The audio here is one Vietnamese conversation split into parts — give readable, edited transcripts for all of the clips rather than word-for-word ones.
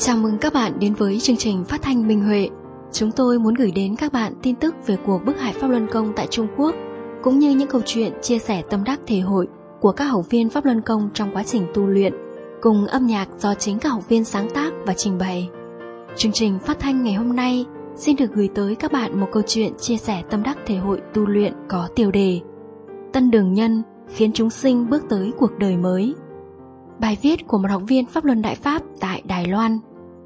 Chào mừng các bạn đến với chương trình phát thanh Minh Huệ. Chúng tôi muốn gửi đến các bạn tin tức về cuộc bức hải Pháp Luân Công tại Trung Quốc, cũng như những câu chuyện chia sẻ tâm đắc thể hội của các học viên Pháp Luân Công trong quá trình tu luyện, cùng âm nhạc do chính các học viên sáng tác và trình bày. Chương trình phát thanh ngày hôm nay xin được gửi tới các bạn một câu chuyện chia sẻ tâm đắc thể hội tu luyện có tiêu đề Tân Đường Nhân khiến chúng sinh bước tới cuộc đời mới. Bài viết của một học viên Pháp Luân Đại Pháp tại Đài Loan.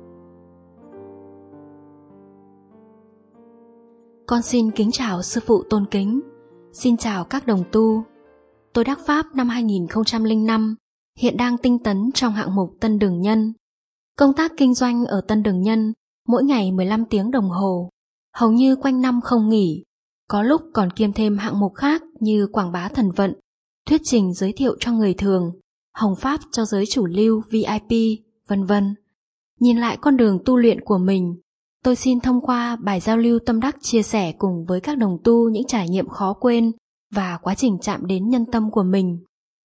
Con xin kính chào sư phụ tôn kính. Xin chào các đồng tu. Tôi đắc Pháp năm 2005, hiện đang tinh tấn trong hạng mục Tân Đường Nhân. Công tác kinh doanh ở Tân Đường Nhân mỗi ngày 15 tiếng đồng hồ, hầu như quanh năm không nghỉ. Có lúc còn kiêm thêm hạng mục khác như quảng bá thần vận, thuyết trình giới thiệu cho người thường, hồng pháp cho giới chủ lưu VIP, vân vân. Nhìn lại con đường tu luyện của mình, tôi xin thông qua bài giao lưu tâm đắc chia sẻ cùng với các đồng tu những trải nghiệm khó quên và quá trình chạm đến nhân tâm của mình.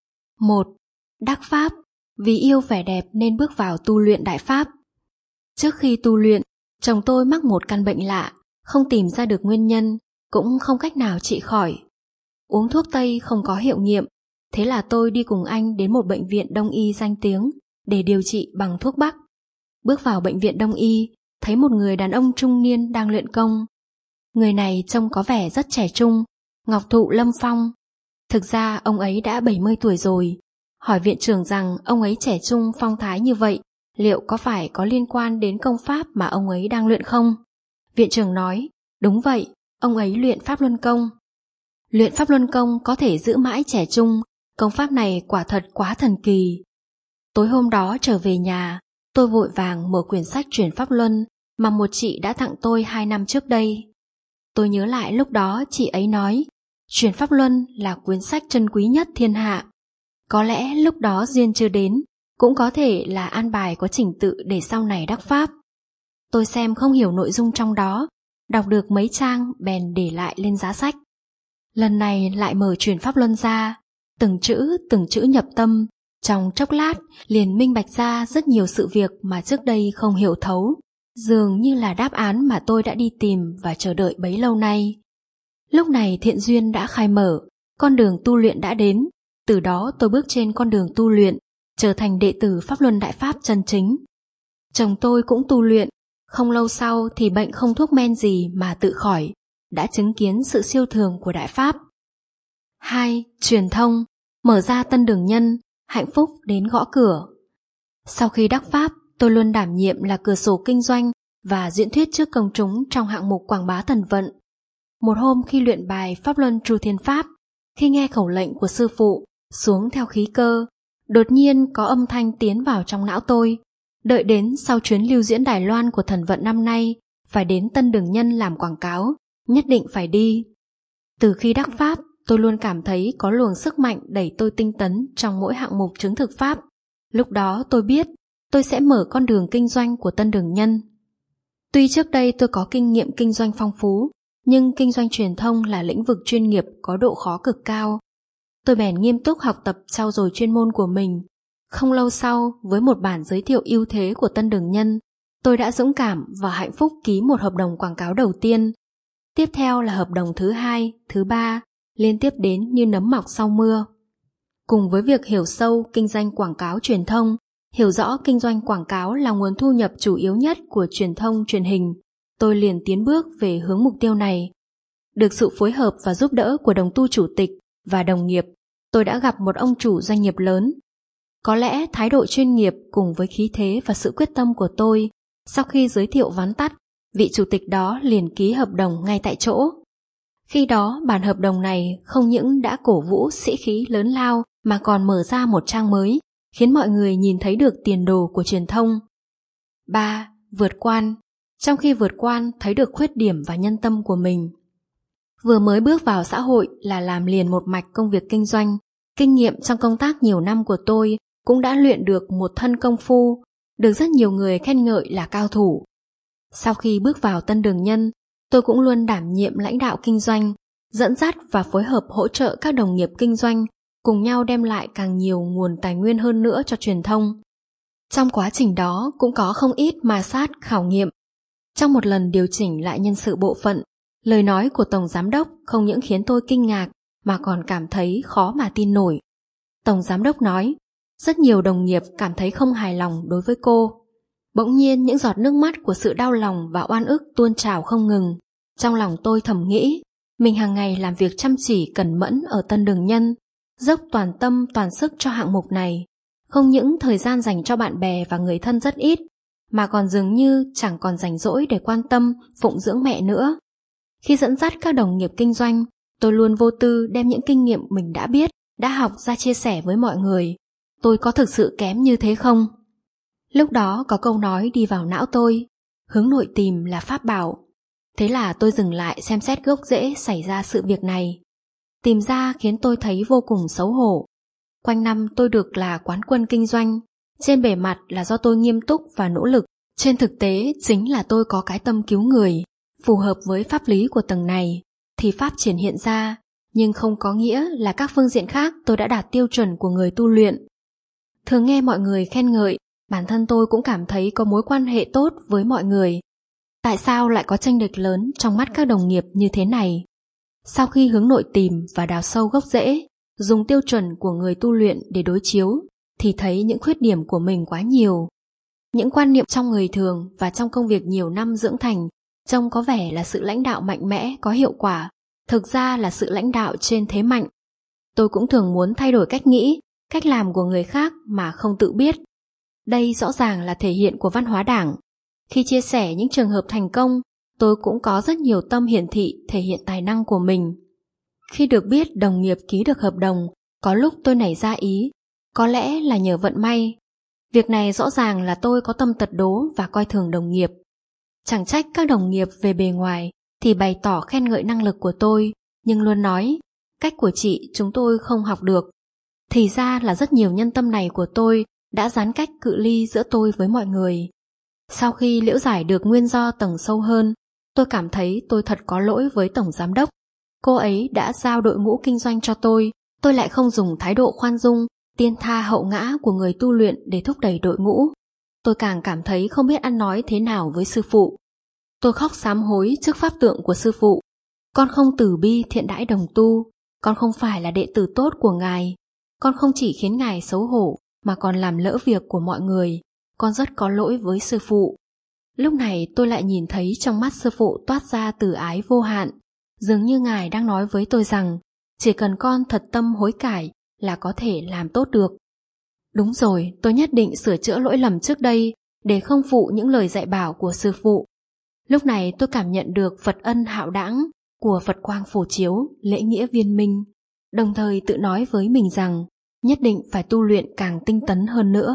1. Đắc Pháp. Vì yêu vẻ đẹp nên bước vào tu luyện Đại Pháp. Trước khi tu luyện, chồng tôi mắc một căn bệnh lạ, không tìm ra được nguyên nhân, cũng không cách nào trị khỏi. Uống thuốc Tây không có hiệu nghiệm, thế là tôi đi cùng anh đến một bệnh viện Đông y danh tiếng để điều trị bằng thuốc Bắc. Bước vào bệnh viện Đông y, thấy một người đàn ông trung niên đang luyện công. Người này trông có vẻ rất trẻ trung, ngọc thụ lâm phong. Thực ra ông ấy đã 70 tuổi rồi. Hỏi viện trưởng rằng ông ấy trẻ trung phong thái như vậy, liệu có phải có liên quan đến công pháp mà ông ấy đang luyện không? Viện trưởng nói, đúng vậy, ông ấy luyện Pháp Luân Công. Luyện Pháp Luân Công có thể giữ mãi trẻ trung, công pháp này quả thật quá thần kỳ. Tối hôm đó trở về nhà, tôi vội vàng mở quyển sách Chuyển Pháp Luân mà một chị đã tặng tôi 2 năm trước đây. Tôi nhớ lại lúc đó chị ấy nói, Chuyển Pháp Luân là quyển sách trân quý nhất thiên hạ. Có lẽ lúc đó duyên chưa đến, cũng có thể là an bài có trình tự để sau này đắc Pháp. Tôi xem không hiểu nội dung trong đó, đọc được mấy trang bèn để lại lên giá sách. Lần này lại mở Chuyển Pháp Luân ra, từng chữ nhập tâm, trong chốc lát liền minh bạch ra rất nhiều sự việc mà trước đây không hiểu thấu, dường như là đáp án mà tôi đã đi tìm và chờ đợi bấy lâu nay. Lúc này thiện duyên đã khai mở, con đường tu luyện đã đến, từ đó tôi bước trên con đường tu luyện, trở thành đệ tử Pháp Luân Đại Pháp chân chính. Chồng tôi cũng tu luyện, không lâu sau thì bệnh không thuốc men gì mà tự khỏi, đã chứng kiến sự siêu thường của Đại Pháp. 2. Truyền thông. Mở ra Tân Đường Nhân, hạnh phúc đến gõ cửa. Sau khi đắc Pháp, tôi luôn đảm nhiệm là cửa sổ kinh doanh và diễn thuyết trước công chúng trong hạng mục quảng bá thần vận. Một hôm khi luyện bài Pháp Luân Tru Thiên Pháp, khi nghe khẩu lệnh của sư phụ xuống theo khí cơ, đột nhiên có âm thanh tiến vào trong não tôi. Đợi đến sau chuyến lưu diễn Đài Loan của thần vận năm nay, phải đến Tân Đường Nhân làm quảng cáo, nhất định phải đi. Từ khi đắc Pháp, tôi luôn cảm thấy có luồng sức mạnh đẩy tôi tinh tấn trong mỗi hạng mục chứng thực Pháp. Lúc đó tôi biết tôi sẽ mở con đường kinh doanh của Tân Đường Nhân. Tuy trước đây tôi có kinh nghiệm kinh doanh phong phú, nhưng kinh doanh truyền thông là lĩnh vực chuyên nghiệp có độ khó cực cao. Tôi bèn nghiêm túc học tập trau dồi chuyên môn của mình. Không lâu sau, với một bản giới thiệu ưu thế của Tân Đường Nhân, tôi đã dũng cảm và hạnh phúc ký một hợp đồng quảng cáo đầu tiên. Tiếp theo là hợp đồng thứ 2, thứ 3, liên tiếp đến như nấm mọc sau mưa. Cùng với việc hiểu sâu kinh doanh quảng cáo truyền thông, hiểu rõ kinh doanh quảng cáo là nguồn thu nhập chủ yếu nhất của truyền thông truyền hình, tôi liền tiến bước về hướng mục tiêu này. Được sự phối hợp và giúp đỡ của đồng tu chủ tịch và đồng nghiệp, tôi đã gặp một ông chủ doanh nghiệp lớn. Có lẽ thái độ chuyên nghiệp cùng với khí thế và sự quyết tâm của tôi, sau khi giới thiệu vắn tắt, vị chủ tịch đó liền ký hợp đồng ngay tại chỗ. Khi đó bản hợp đồng này không những đã cổ vũ sĩ khí lớn lao mà còn mở ra một trang mới, khiến mọi người nhìn thấy được tiền đồ của truyền thông. 3. Vượt quan. Trong khi vượt quan thấy được khuyết điểm và nhân tâm của mình. Vừa mới bước vào xã hội là làm liền một mạch công việc kinh doanh, kinh nghiệm trong công tác nhiều năm của tôi cũng đã luyện được một thân công phu, được rất nhiều người khen ngợi là cao thủ. Sau khi bước vào Tân Đường Nhân, tôi cũng luôn đảm nhiệm lãnh đạo kinh doanh, dẫn dắt và phối hợp hỗ trợ các đồng nghiệp kinh doanh, cùng nhau đem lại càng nhiều nguồn tài nguyên hơn nữa cho truyền thông. Trong quá trình đó cũng có không ít ma sát khảo nghiệm. Trong một lần điều chỉnh lại nhân sự bộ phận, lời nói của Tổng Giám đốc không những khiến tôi kinh ngạc mà còn cảm thấy khó mà tin nổi. Tổng Giám đốc nói, rất nhiều đồng nghiệp cảm thấy không hài lòng đối với cô. Bỗng nhiên những giọt nước mắt của sự đau lòng và oan ức tuôn trào không ngừng. Trong lòng tôi thầm nghĩ, mình hàng ngày làm việc chăm chỉ cẩn mẫn ở Tân Đường Nhân, dốc toàn tâm toàn sức cho hạng mục này. Không những thời gian dành cho bạn bè và người thân rất ít, mà còn dường như chẳng còn rảnh rỗi để quan tâm, phụng dưỡng mẹ nữa. Khi dẫn dắt các đồng nghiệp kinh doanh, tôi luôn vô tư đem những kinh nghiệm mình đã biết, đã học ra chia sẻ với mọi người. Tôi có thực sự kém như thế không? Lúc đó có câu nói đi vào não tôi, hướng nội tìm là pháp bảo. Thế là tôi dừng lại xem xét gốc rễ xảy ra sự việc này. Tìm ra khiến tôi thấy vô cùng xấu hổ. Quanh năm tôi được là quán quân kinh doanh, trên bề mặt là do tôi nghiêm túc và nỗ lực, trên thực tế chính là tôi có cái tâm cứu người, phù hợp với pháp lý của tầng này, thì pháp triển hiện ra, nhưng không có nghĩa là các phương diện khác tôi đã đạt tiêu chuẩn của người tu luyện. Thường nghe mọi người khen ngợi, bản thân tôi cũng cảm thấy có mối quan hệ tốt với mọi người. Tại sao lại có chênh lệch lớn trong mắt các đồng nghiệp như thế này? Sau khi hướng nội tìm và đào sâu gốc rễ, dùng tiêu chuẩn của người tu luyện để đối chiếu, thì thấy những khuyết điểm của mình quá nhiều. Những quan niệm trong người thường và trong công việc nhiều năm dưỡng thành trông có vẻ là sự lãnh đạo mạnh mẽ có hiệu quả, thực ra là sự lãnh đạo trên thế mạnh. Tôi cũng thường muốn thay đổi cách nghĩ, cách làm của người khác mà không tự biết. Đây rõ ràng là thể hiện của văn hóa Đảng. Khi chia sẻ những trường hợp thành công, tôi cũng có rất nhiều tâm hiển thị thể hiện tài năng của mình. Khi được biết đồng nghiệp ký được hợp đồng, có lúc tôi nảy ra ý, có lẽ là nhờ vận may. Việc này rõ ràng là tôi có tâm tật đố và coi thường đồng nghiệp. Chẳng trách các đồng nghiệp về bề ngoài thì bày tỏ khen ngợi năng lực của tôi, nhưng luôn nói, cách của chị chúng tôi không học được. Thì ra là rất nhiều nhân tâm này của tôi đã gián cách cự ly giữa tôi với mọi người. Sau khi liễu giải được nguyên do tầng sâu hơn, tôi cảm thấy tôi thật có lỗi với Tổng Giám đốc. Cô ấy đã giao đội ngũ kinh doanh cho tôi lại không dùng thái độ khoan dung, tiên tha hậu ngã của người tu luyện để thúc đẩy đội ngũ. Tôi càng cảm thấy không biết ăn nói thế nào với sư phụ. Tôi khóc sám hối trước pháp tượng của sư phụ. Con không từ bi thiện đãi đồng tu, con không phải là đệ tử tốt của ngài. Con không chỉ khiến ngài xấu hổ mà còn làm lỡ việc của mọi người. Con rất có lỗi với sư phụ. Lúc này tôi lại nhìn thấy trong mắt sư phụ toát ra từ ái vô hạn. Dường như ngài đang nói với tôi rằng chỉ cần con thật tâm hối cải là có thể làm tốt được. Đúng rồi, tôi nhất định sửa chữa lỗi lầm trước đây để không phụ những lời dạy bảo của sư phụ. Lúc này tôi cảm nhận được Phật ân hạo đãng của Phật quang phổ chiếu, lễ nghĩa viên minh, đồng thời tự nói với mình rằng nhất định phải tu luyện càng tinh tấn hơn nữa.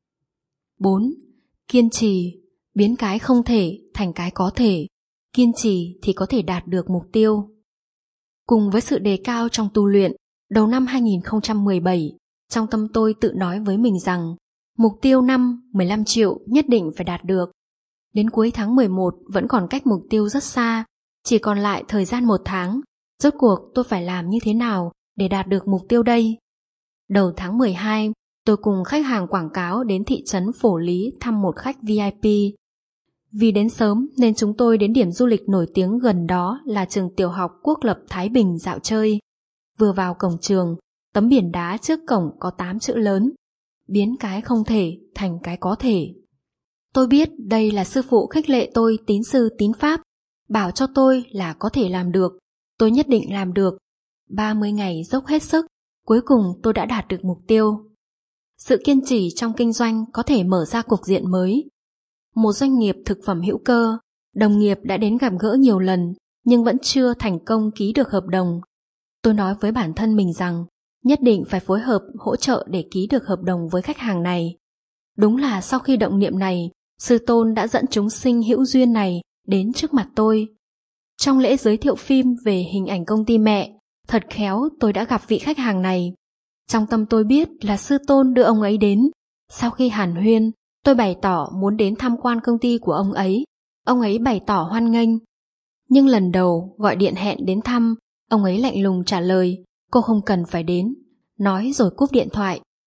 4. Kiên trì, biến cái không thể thành cái có thể. Kiên trì thì có thể đạt được mục tiêu. Cùng với sự đề cao trong tu luyện, đầu năm 2017, trong tâm tôi tự nói với mình rằng mục tiêu năm 15 triệu nhất định phải đạt được. Đến cuối tháng 11 vẫn còn cách mục tiêu rất xa, chỉ còn lại thời gian 1 tháng. Rốt cuộc tôi phải làm như thế nào để đạt được mục tiêu đây? Đầu tháng 12, tôi cùng khách hàng quảng cáo đến thị trấn Phổ Lý thăm một khách VIP. Vì đến sớm nên chúng tôi đến điểm du lịch nổi tiếng gần đó là trường tiểu học Quốc lập Thái Bình dạo chơi. Vừa vào cổng trường, tấm biển đá trước cổng có 8 chữ lớn: biến cái không thể thành cái có thể. Tôi biết đây là sư phụ khích lệ tôi tín sư tín pháp, bảo cho tôi là có thể làm được. Tôi nhất định làm được. 30 ngày dốc hết sức, cuối cùng tôi đã đạt được mục tiêu. Sự kiên trì trong kinh doanh có thể mở ra cục diện mới. Một doanh nghiệp thực phẩm hữu cơ, đồng nghiệp đã đến gặp gỡ nhiều lần nhưng vẫn chưa thành công ký được hợp đồng. Tôi nói với bản thân mình rằng nhất định phải phối hợp hỗ trợ để ký được hợp đồng với khách hàng này. Đúng là sau khi động niệm này, Sư Tôn đã dẫn chúng sinh hữu duyên này đến trước mặt tôi. Trong lễ giới thiệu phim về hình ảnh công ty mẹ, thật khéo tôi đã gặp vị khách hàng này. Trong tâm tôi biết là Sư Tôn đưa ông ấy đến. Sau khi hàn huyên, tôi bày tỏ muốn đến tham quan công ty của ông ấy. Ông ấy bày tỏ hoan nghênh. Nhưng lần đầu gọi điện hẹn đến thăm, ông ấy lạnh lùng trả lời cô không cần phải đến, nói rồi cúp điện thoại.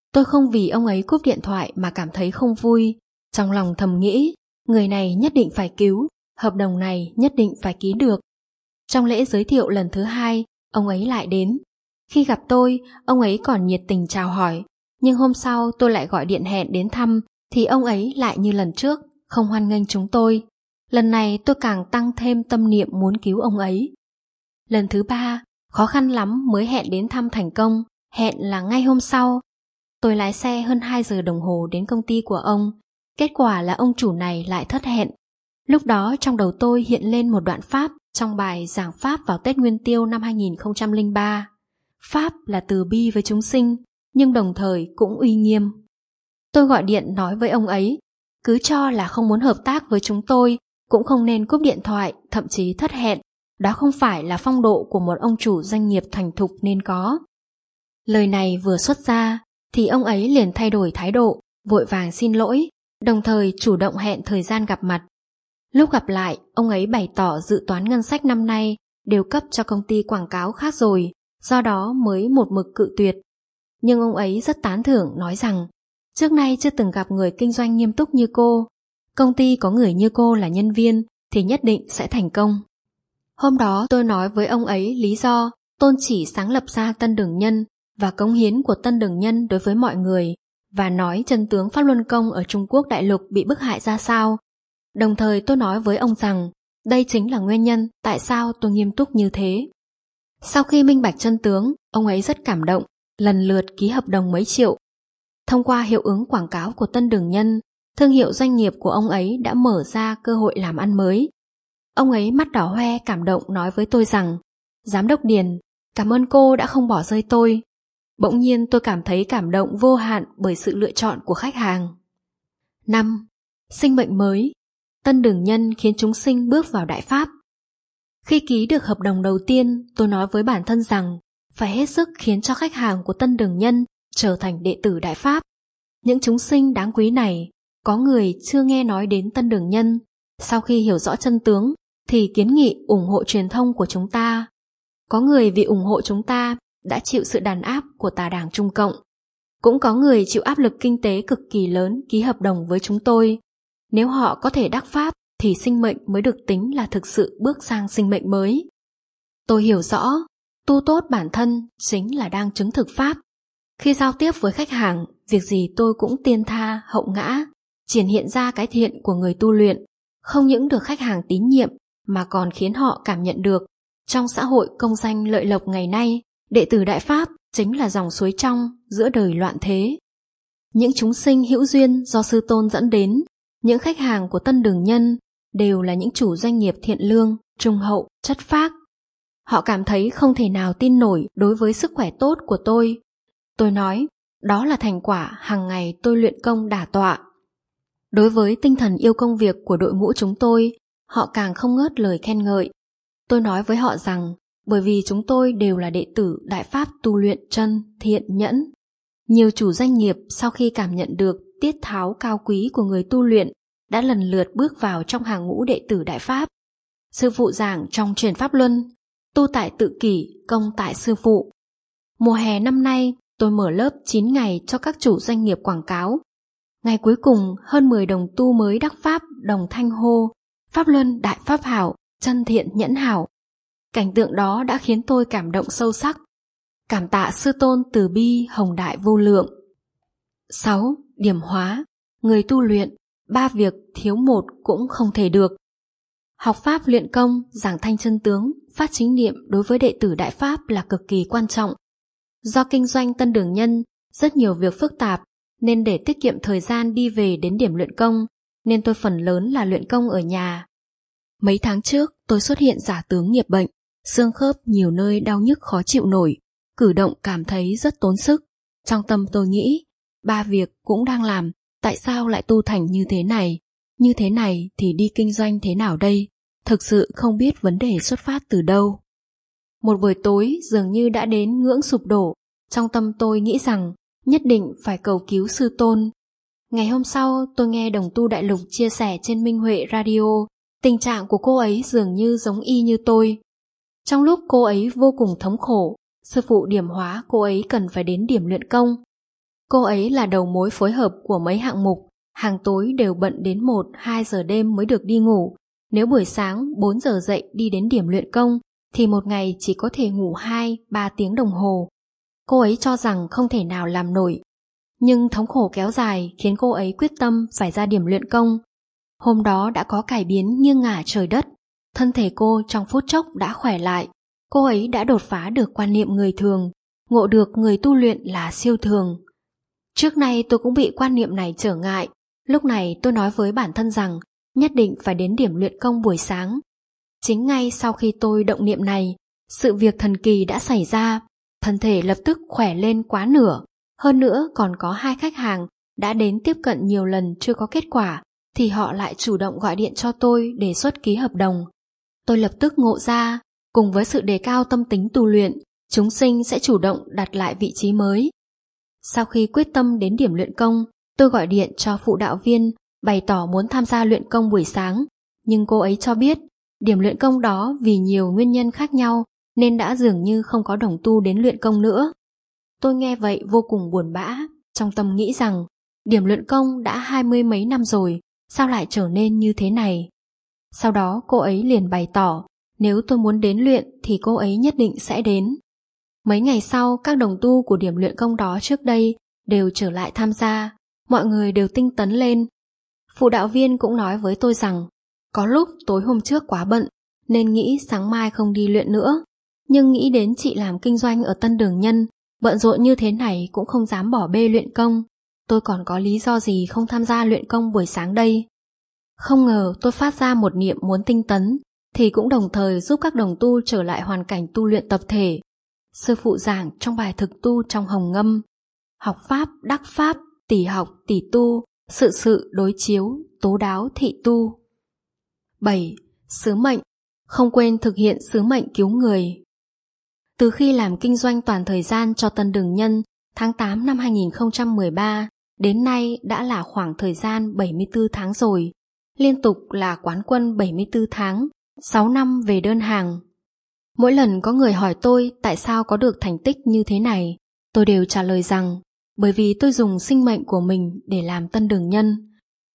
Tôi không vì ông ấy cúp điện thoại mà cảm thấy không vui, trong lòng thầm nghĩ, người này nhất định phải cứu, hợp đồng này nhất định phải ký được. Trong lễ giới thiệu lần thứ 2, ông ấy lại đến. Khi gặp tôi, ông ấy còn nhiệt tình chào hỏi, nhưng hôm sau tôi lại gọi điện hẹn đến thăm, thì ông ấy lại như lần trước, không hoan nghênh chúng tôi. Lần này tôi càng tăng thêm tâm niệm muốn cứu ông ấy. Lần thứ 3, khó khăn lắm mới hẹn đến thăm thành công, hẹn là ngay hôm sau. Tôi lái xe hơn 2 giờ đồng hồ đến công ty của ông, kết quả là ông chủ này lại thất hẹn. Lúc đó trong đầu tôi hiện lên một đoạn Pháp trong bài giảng Pháp vào Tết Nguyên Tiêu năm 2003. Pháp là từ bi với chúng sinh, nhưng đồng thời cũng uy nghiêm. Tôi gọi điện nói với ông ấy, cứ cho là không muốn hợp tác với chúng tôi, cũng không nên cúp điện thoại, thậm chí thất hẹn. Đó không phải là phong độ của một ông chủ doanh nghiệp thành thục nên có. Lời này vừa xuất ra, thì ông ấy liền thay đổi thái độ, vội vàng xin lỗi, đồng thời chủ động hẹn thời gian gặp mặt. Lúc gặp lại, ông ấy bày tỏ dự toán ngân sách năm nay đều cấp cho công ty quảng cáo khác rồi, do đó mới một mực cự tuyệt. Nhưng ông ấy rất tán thưởng, nói rằng trước nay chưa từng gặp người kinh doanh nghiêm túc như cô. Công ty có người như cô là nhân viên thì nhất định sẽ thành công. Hôm đó tôi nói với ông ấy lý do tôn chỉ sáng lập ra Tân Đường Nhân và cống hiến của Tân Đường Nhân đối với mọi người, và nói chân tướng Pháp Luân Công ở Trung Quốc đại lục bị bức hại ra sao. Đồng thời tôi nói với ông rằng đây chính là nguyên nhân tại sao tôi nghiêm túc như thế. Sau khi minh bạch chân tướng, ông ấy rất cảm động, lần lượt ký hợp đồng mấy triệu. Thông qua hiệu ứng quảng cáo của Tân Đường Nhân, thương hiệu doanh nghiệp của ông ấy đã mở ra cơ hội làm ăn mới. Ông ấy mắt đỏ hoe cảm động nói với tôi rằng, Giám đốc Điền, cảm ơn cô đã không bỏ rơi tôi. Bỗng nhiên tôi cảm thấy cảm động vô hạn bởi sự lựa chọn của khách hàng. 5. Sinh mệnh mới. Tân Đường Nhân khiến chúng sinh bước vào Đại Pháp. Khi ký được hợp đồng đầu tiên, tôi nói với bản thân rằng phải hết sức khiến cho khách hàng của Tân Đường Nhân trở thành đệ tử Đại Pháp. Những chúng sinh đáng quý này, có người chưa nghe nói đến Tân Đường Nhân, sau khi hiểu rõ chân tướng thì kiến nghị ủng hộ truyền thông của chúng ta. Có người vì ủng hộ chúng ta đã chịu sự đàn áp của tà đảng Trung Cộng. Cũng có người chịu áp lực kinh tế cực kỳ lớn ký hợp đồng với chúng tôi. Nếu họ có thể đắc Pháp thì sinh mệnh mới được tính là thực sự bước sang sinh mệnh mới. Tôi hiểu rõ, tu tốt bản thân chính là đang chứng thực Pháp. Khi giao tiếp với khách hàng, việc gì tôi cũng tiên tha, hậu ngã, triển hiện ra cái thiện của người tu luyện, không những được khách hàng tín nhiệm mà còn khiến họ cảm nhận được trong xã hội công danh lợi lộc ngày nay, đệ tử Đại Pháp chính là dòng suối trong giữa đời loạn thế. Những chúng sinh hữu duyên do Sư Tôn dẫn đến, những khách hàng của Tân Đường Nhân đều là những chủ doanh nghiệp thiện lương, trung hậu, chất phác. Họ cảm thấy không thể nào tin nổi đối với sức khỏe tốt của tôi. Tôi nói, đó là thành quả hàng ngày tôi luyện công đả tọa. Đối với tinh thần yêu công việc của đội ngũ chúng tôi, họ càng không ngớt lời khen ngợi. Tôi nói với họ rằng, bởi vì chúng tôi đều là đệ tử Đại Pháp tu luyện chân, thiện, nhẫn. Nhiều chủ doanh nghiệp sau khi cảm nhận được tiết tháo cao quý của người tu luyện đã lần lượt bước vào trong hàng ngũ đệ tử Đại Pháp. Sư phụ giảng trong truyền Pháp Luân, tu tại tự kỷ, công tại sư phụ. Mùa hè năm nay, tôi mở lớp 9 ngày cho các chủ doanh nghiệp quảng cáo. Ngày cuối cùng, hơn 10 đồng tu mới đắc Pháp đồng thanh hô, Pháp Luân Đại Pháp Hảo, chân thiện nhẫn hảo. Cảnh tượng đó đã khiến tôi cảm động sâu sắc. Cảm tạ Sư Tôn từ bi hồng đại vô lượng. 6. Điểm hóa. Người tu luyện, 3 việc thiếu một cũng không thể được. Học Pháp luyện công, giảng thanh chân tướng, phát chính niệm đối với đệ tử Đại Pháp là cực kỳ quan trọng. Do kinh doanh Tân Đường Nhân, rất nhiều việc phức tạp, nên để tiết kiệm thời gian đi về đến điểm luyện công, nên tôi phần lớn là luyện công ở nhà. Mấy tháng trước, tôi xuất hiện giả tướng nghiệp bệnh, xương khớp nhiều nơi đau nhức khó chịu nổi, cử động cảm thấy rất tốn sức. Trong tâm tôi nghĩ, 3 việc cũng đang làm, tại sao lại tu thành như thế này? Như thế này thì đi kinh doanh thế nào đây? Thực sự không biết vấn đề xuất phát từ đâu. Một buổi tối dường như đã đến ngưỡng sụp đổ, trong tâm tôi nghĩ rằng nhất định phải cầu cứu Sư Tôn. Ngày hôm sau tôi nghe đồng tu Đại Lục chia sẻ trên Minh Huệ Radio, tình trạng của cô ấy dường như giống y như tôi. Trong lúc cô ấy vô cùng thống khổ, sư phụ điểm hóa cô ấy cần phải đến điểm luyện công. Cô ấy là đầu mối phối hợp của mấy hạng mục, hàng tối đều bận đến 1-2 giờ đêm mới được đi ngủ. Nếu buổi sáng 4 giờ dậy đi đến điểm luyện công thì một ngày chỉ có thể ngủ 2-3 tiếng đồng hồ. Cô ấy cho rằng không thể nào làm nổi. Nhưng thống khổ kéo dài khiến cô ấy quyết tâm phải ra điểm luyện công. Hôm đó đã có cải biến nghiêng ngả trời đất. Thân thể cô trong phút chốc đã khỏe lại. Cô ấy đã đột phá được quan niệm người thường, ngộ được người tu luyện là siêu thường. Trước nay tôi cũng bị quan niệm này trở ngại. Lúc này tôi nói với bản thân rằng nhất định phải đến điểm luyện công buổi sáng. Chính ngay sau khi tôi động niệm này, sự việc thần kỳ đã xảy ra. Thân thể lập tức khỏe lên quá nửa. Hơn nữa còn có 2 khách hàng đã đến tiếp cận nhiều lần chưa có kết quả, thì họ lại chủ động gọi điện cho tôi đề xuất ký hợp đồng. Tôi lập tức ngộ ra, cùng với sự đề cao tâm tính tu luyện, chúng sinh sẽ chủ động đặt lại vị trí mới. Sau khi quyết tâm đến điểm luyện công, tôi gọi điện cho phụ đạo viên, bày tỏ muốn tham gia luyện công buổi sáng, nhưng cô ấy cho biết điểm luyện công đó vì nhiều nguyên nhân khác nhau nên đã dường như không có đồng tu đến luyện công nữa. Tôi nghe vậy vô cùng buồn bã, trong tâm nghĩ rằng điểm luyện công đã 20 mấy năm rồi, sao lại trở nên như thế này? Sau đó cô ấy liền bày tỏ nếu tôi muốn đến luyện thì cô ấy nhất định sẽ đến. Mấy ngày sau, các đồng tu của điểm luyện công đó trước đây đều trở lại tham gia, mọi người đều tinh tấn lên. Phụ đạo viên cũng nói với tôi rằng có lúc tối hôm trước quá bận nên nghĩ sáng mai không đi luyện nữa, nhưng nghĩ đến chị làm kinh doanh ở Tân Đường Nhân, bận rộn như thế này cũng không dám bỏ bê luyện công, tôi còn có lý do gì không tham gia luyện công buổi sáng đây. Không ngờ tôi phát ra một niệm muốn tinh tấn thì cũng đồng thời giúp các đồng tu trở lại hoàn cảnh tu luyện tập thể. Sư phụ giảng trong bài thực tu trong Hồng Ngâm: học pháp đắc pháp, tỷ học tỷ tu, sự sự đối chiếu, tố đáo thị tu. 7. Sứ mệnh. Không quên thực hiện sứ mệnh cứu người. Từ khi làm kinh doanh toàn thời gian cho Tân Đường Nhân tháng 8 năm 2013 đến nay đã là khoảng thời gian 74 tháng rồi, liên tục là quán quân 74 tháng, 6 năm về đơn hàng. Mỗi lần có người hỏi tôi tại sao có được thành tích như thế này, tôi đều trả lời rằng bởi vì tôi dùng sinh mệnh của mình để làm Tân Đường Nhân.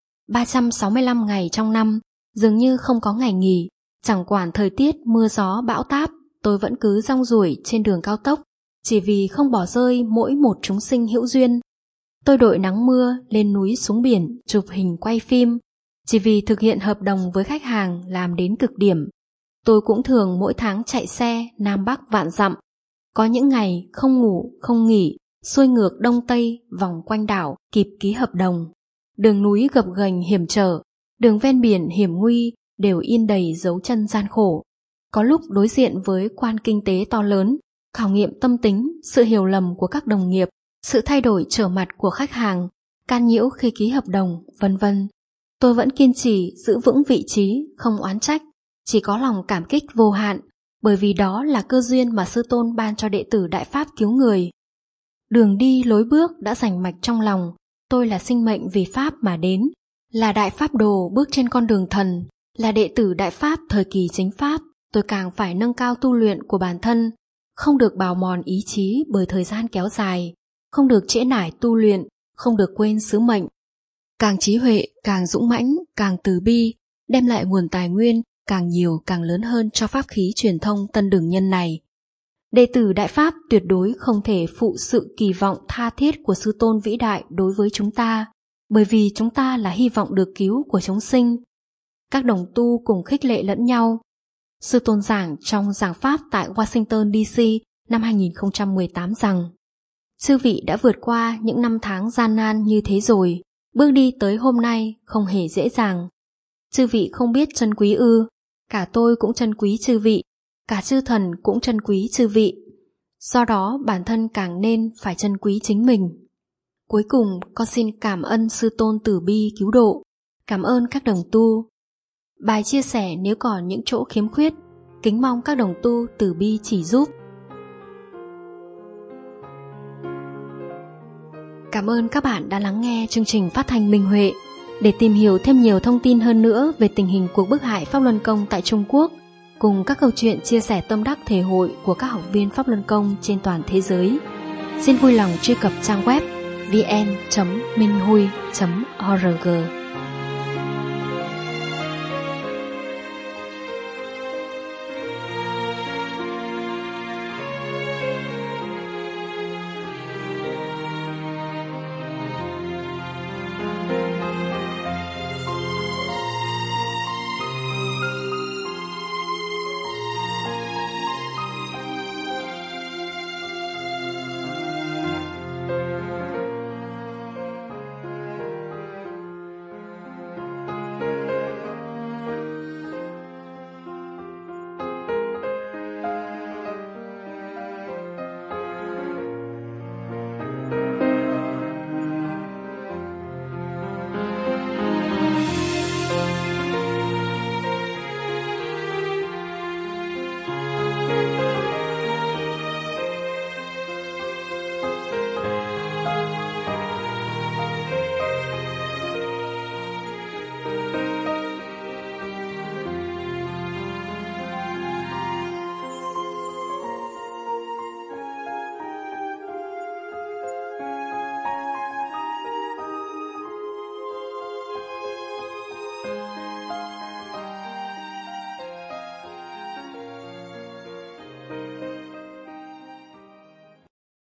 365 ngày trong năm, dường như không có ngày nghỉ, chẳng quản thời tiết mưa gió bão táp, tôi vẫn cứ rong ruổi trên đường cao tốc, chỉ vì không bỏ rơi mỗi một chúng sinh hữu duyên. Tôi đội nắng mưa, lên núi xuống biển, chụp hình quay phim, chỉ vì thực hiện hợp đồng với khách hàng làm đến cực điểm. Tôi cũng thường mỗi tháng chạy xe Nam Bắc vạn dặm, có những ngày không ngủ, không nghỉ, xuôi ngược Đông Tây, vòng quanh đảo kịp ký hợp đồng. Đường núi gập ghềnh hiểm trở, đường ven biển hiểm nguy đều in đầy dấu chân gian khổ. Có lúc đối diện với quan kinh tế to lớn, khảo nghiệm tâm tính, sự hiểu lầm của các đồng nghiệp, sự thay đổi trở mặt của khách hàng, can nhiễu khi ký hợp đồng, vân vân. Tôi vẫn kiên trì giữ vững vị trí, không oán trách, chỉ có lòng cảm kích vô hạn, bởi vì đó là cơ duyên mà Sư Tôn ban cho đệ tử Đại Pháp cứu người. Đường đi lối bước đã rành mạch trong lòng, tôi là sinh mệnh vì Pháp mà đến, là Đại Pháp đồ bước trên con đường thần, là đệ tử Đại Pháp thời kỳ chính Pháp. Tôi càng phải nâng cao tu luyện của bản thân, không được bào mòn ý chí bởi thời gian kéo dài, không được trễ nải tu luyện, không được quên sứ mệnh. Càng trí huệ, càng dũng mãnh, càng từ bi, đem lại nguồn tài nguyên càng nhiều càng lớn hơn cho pháp khí truyền thông Tân Đường Nhân này. Đệ tử Đại Pháp tuyệt đối không thể phụ sự kỳ vọng tha thiết của Sư Tôn vĩ đại đối với chúng ta, bởi vì chúng ta là hy vọng được cứu của chúng sinh. Các đồng tu cùng khích lệ lẫn nhau. Sư Tôn giảng trong giảng pháp tại Washington DC năm 2018 rằng chư vị đã vượt qua những năm tháng gian nan như thế rồi, bước đi tới hôm nay không hề dễ dàng. Chư vị không biết trân quý ư? Cả tôi cũng trân quý chư vị, cả chư thần cũng trân quý chư vị. Do đó bản thân càng nên phải trân quý chính mình. Cuối cùng con xin cảm ơn Sư Tôn từ bi cứu độ, cảm ơn các đồng tu. Bài chia sẻ nếu còn những chỗ khiếm khuyết, kính mong các đồng tu từ bi chỉ giúp. Cảm ơn các bạn đã lắng nghe chương trình phát thanh Minh Huệ. Để tìm hiểu thêm nhiều thông tin hơn nữa về tình hình cuộc bức hại Pháp Luân Công tại Trung Quốc, cùng các câu chuyện chia sẻ tâm đắc thể hội của các học viên Pháp Luân Công trên toàn thế giới, xin vui lòng truy cập trang web vn.minhui.org.